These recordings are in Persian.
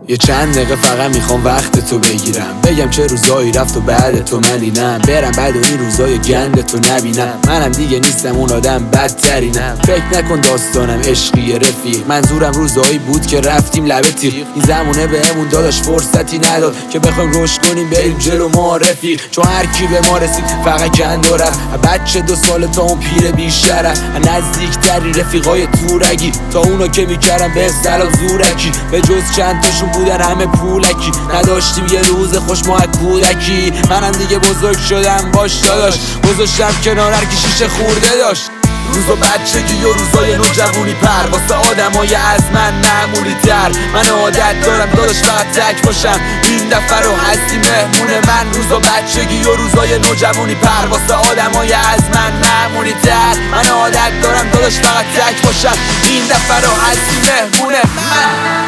یه چند دقیقه فقط میخوام وقت تو بگیرم، بگم چه روزایی رفت و بعد تو من اینم، برم بعد این روزای گند تو نبینم. منم دیگه نیستم اون آدم بدترینم، فکر نکن داستانم عشقی رفیق، منظورم روزایی بود که رفتیم لبه تیغ. این زمونه بهمون داداش فرصتی نداد که بخوایم رشد کنیم بریم جلو ما رفیق، چون هر کی به ما رسید فقط گند و رفت. بچه 2 سال تا اون پیر بیشرف، نزدیکتری رفیقای تورگی تا اونا که میکردن به سلام زورکی، به جز چند تاشون بودن همه پولکی، نداشتیم یه روز خوش ما از کودکی. منم دیگه بزرگ شدم باش داداش، گذاشتم کنار هر کی شیشه خورده داشت. روزا بچگی و روزای نوجوانی پر واسه آدمای از من معمولی تر. من عادت دارم داداش فقط تک باشم، این دفعه رو هستی مهمون من. روزا بچگی و روزای نوجوانی پر واسه آدمای از من معمولی تر. من عادت دارم داداش فقط تک باشم، این دفعه رو هستی مهمون من.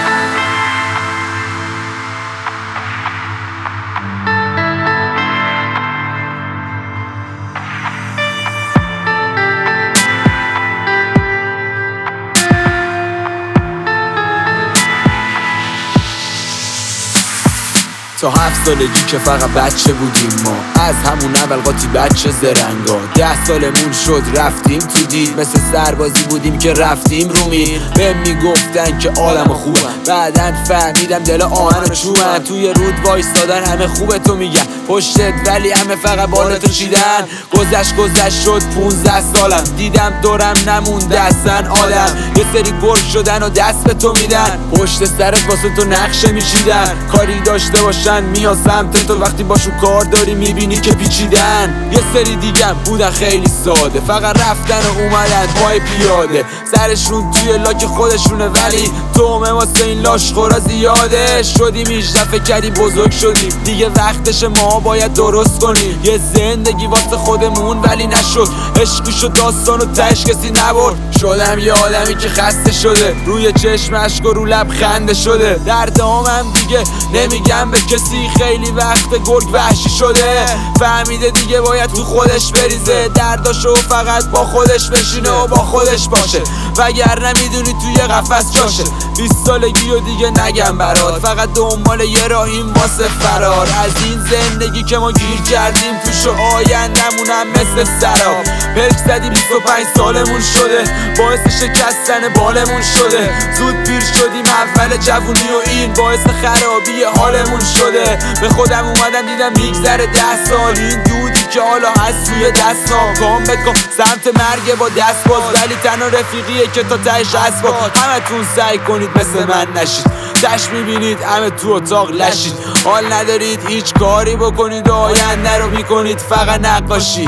تا 7 سالگی که فقط بچه بودیم ما، از همون اول قاطی بچه زرنگا. 10 سالمون شد رفتیم تو دید، مثل سربازی بودیم که رفتیم رو میر. بهم میگفتن که عالم خوبه، بعدن فهمیدم دل آهن و چوبن. توی رود وایستادن همه خوبه تو میگن پشتت، ولی همه فقط بالاتو چیدن. گذشت شد 15 سالم، دیدم دورم نمونده اصلا آدم. یه سری گرگ شدن و دست به تو میدن، پشت سرت واسه تو نقشه میچیدن. کاری داشته باشن میان سمت تو، وقتی باشون کار داری میبینی که پیچیدن. یه سری دیگه بودن خیلی ساده، فقط رفتن و اومدن پای پیاده، سرشون توی لاک خودشونه، ولی تومه واسه این لاشخورا زیاده. شدیم 18 فکر کردی بزرگ شدیم، دیگه وقتش ما باید درست کنیم یه زندگی واسه خودمون، ولی نشد. عشقی شد داستان و تهش کسی نبرد. شدم یه آدمی که خسته شده، روی چشم اشک و رو لب خنده شده. دردامم دیگه نمیگم به کسی، خیلی وقت گرگ وحشی شده. فهمیده دیگه باید تو خودش بریزه، درداشو فقط با خودش بشینه و با خودش باشه، وگرنه میدونی توی قفس جاشه. 20 سالگی و دیگه نگم برات، فقط دنبال یه راهیم واسه فرار از این زندگی که ما گیر کردیم توش، و آیندمونم مثل سراب. پلک زدیم 25 سالمون شده، باعث شکستن بالمون شده. زود پیر شدیم اول جوونی و این باعث خرابی حالمون شده. به خودم اومدم دیدم میگذره 10 سال، این دودی که حالا هست توی دستام. کام به کام سمت مرگ با دست باز، ولی تنها رفیقیه که تا تهش اسباب. همتون سعی کنید مثل من نشید، تش میبینید همه تو اتاق لشید. حال ندارید هیچ کاری بکنید، آینده رو میکنید فقط نقاشی،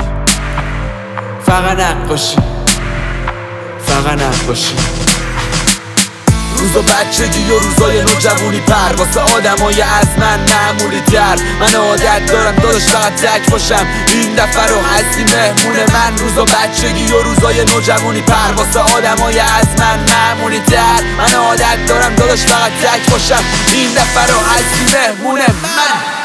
فقط نقاشی، فقط نقاشی. روزا بچگی و روزای نوجوانی پر واسه آدمای از من معمولی تر. من عادت دارم داداش فقط تک باشم، این دفعه رو هستی مهمون من. روزا بچگی و روزای نوجوانی پر واسه آدمای از من معمولی تر. من عادت دارم داداش فقط تک باشم، این دفعه رو هستی مهمون من.